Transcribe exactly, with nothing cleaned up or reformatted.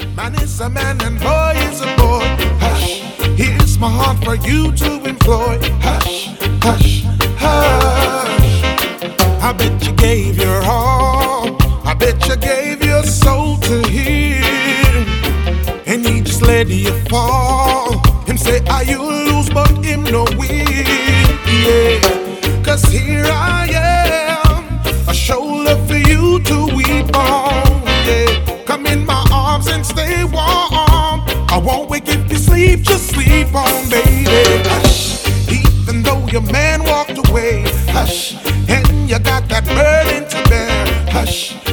Man is a man and boy is a boy. Hush, here's my heart for you to employ. Hush, hush, hush. I bet you gave your all. I bet you gave your soul to him, and he just let you fall. Him say, are you lose, but him no win. Yeah, cause here I am, a shoulder for you to weep on. Yeah, come in my arms and stay warm. I won't wake if you sleep, just sleep on, baby. Hush, even though your man walked away. Hush, and you got that burden to bear. Hush.